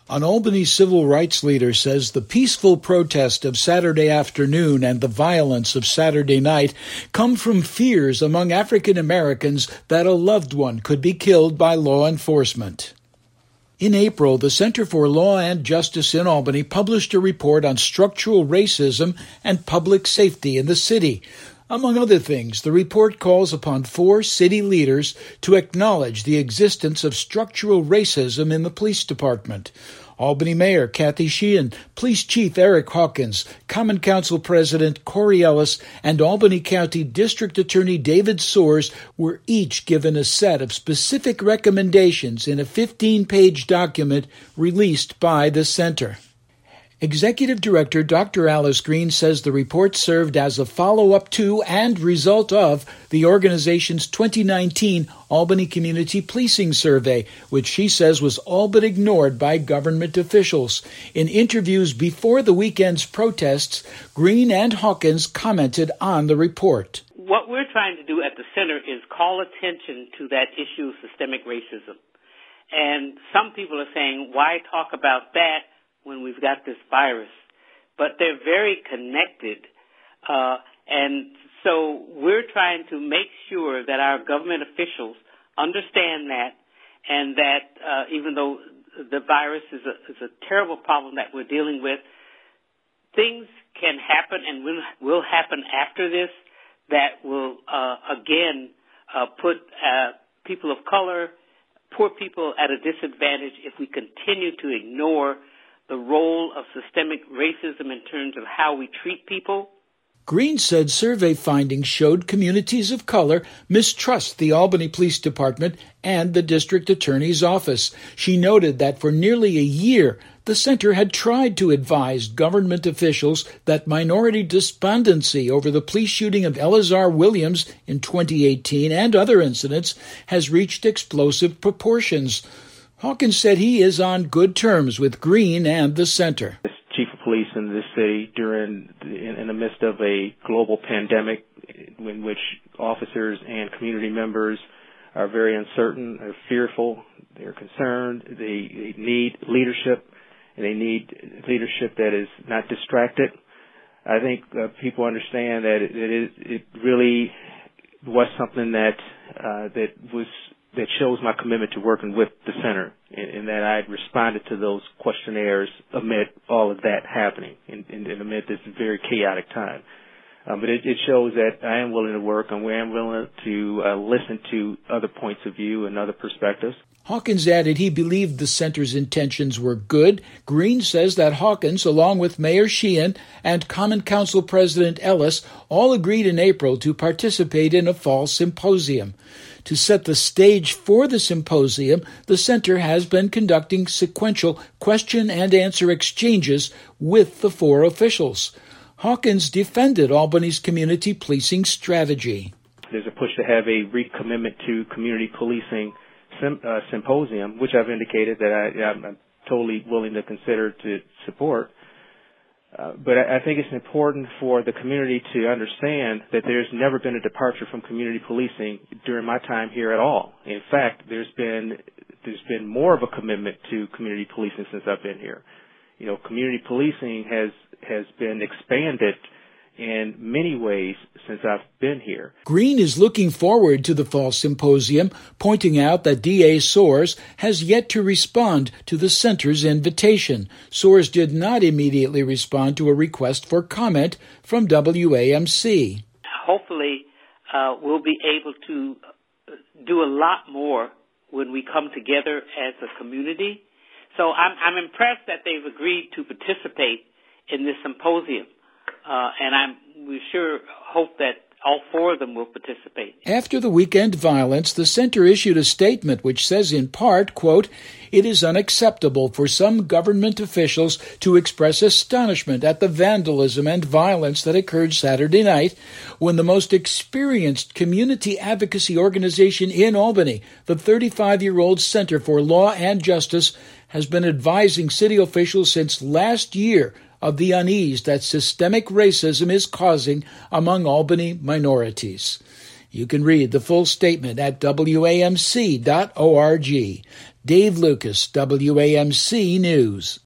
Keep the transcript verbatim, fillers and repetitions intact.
An Albany civil rights leader says the peaceful protest of Saturday afternoon and the violence of Saturday night come from fears among African Americans that a loved one could be killed by law enforcement. In April, the Center for Law and Justice in Albany published a report on structural racism and public safety in the city. Among other things, the report calls upon four city leaders to acknowledge the existence of structural racism in the police department. Albany Mayor Kathy Sheehan, Police Chief Eric Hawkins, Common Council President Corey Ellis, and Albany County District Attorney David Soares were each given a set of specific recommendations in a fifteen-page document released by the center. Executive Director Doctor Alice Green says the report served as a follow-up to and result of the organization's twenty nineteen Albany Community Policing Survey, which she says was all but ignored by government officials. In interviews before the weekend's protests, Green and Hawkins commented on the report. What we're trying to do at the center is call attention to that issue of systemic racism. And some people are saying, why talk about that when we've got this virus? But they're very connected. Uh, and so we're trying to make sure that our government officials understand that, and that uh, even though the virus is a, is a terrible problem that we're dealing with, things can happen and will, will happen after this that will, uh, again, uh, put uh, people of color, poor people at a disadvantage if we continue to ignore the role of systemic racism in terms of how we treat people. Green said survey findings showed communities of color mistrust the Albany Police Department and the district attorney's office. She noted that for nearly a year, the center had tried to advise government officials that minority despondency over the police shooting of Elazar Williams in twenty eighteen and other incidents has reached explosive proportions. Hawkins said he is on good terms with Green and the center. As chief of police in this city during in, in the midst of a global pandemic in which officers and community members are very uncertain, are fearful, they're concerned, they, they need leadership, and they need leadership that is not distracted. I think uh, people understand that it, it, is, it really was something that uh, that was that shows my commitment to working with the center, and, and that I responded to those questionnaires amid all of that happening, and, and, and amid this very chaotic time. Um, but it, it shows that I am willing to work, and I am willing to uh, listen to other points of view and other perspectives. Hawkins added he believed the center's intentions were good. Green says that Hawkins, along with Mayor Sheehan and Common Council President Ellis, all agreed in April to participate in a fall symposium. To set the stage for the symposium, the center has been conducting sequential question and answer exchanges with the four officials. Hawkins defended Albany's community policing strategy. There's a push to have a recommitment to community policing sim, uh, symposium, which I've indicated that I, I'm totally willing to consider to support. Uh, but I, I think it's important for the community to understand that there's never been a departure from community policing during my time here at all. In fact, there's been there's been more of a commitment to community policing since I've been here. You know, community policing has has been expanded in many ways since I've been here. Green is looking forward to the fall symposium, pointing out that D A Soares has yet to respond to the center's invitation. Soares did not immediately respond to a request for comment from W A M C. Hopefully, uh, we'll be able to do a lot more when we come together as a community. So I'm, I'm impressed that they've agreed to participate in this symposium. Uh, and I'm, we sure hope that all four of them will participate. After the weekend violence, the center issued a statement which says in part, quote, "It is unacceptable for some government officials to express astonishment at the vandalism and violence that occurred Saturday night when the most experienced community advocacy organization in Albany, the thirty-five-year-old Center for Law and Justice, has been advising city officials since last year of the unease that systemic racism is causing among Albany minorities." You can read the full statement at W A M C dot org. Dave Lucas, W A M C News.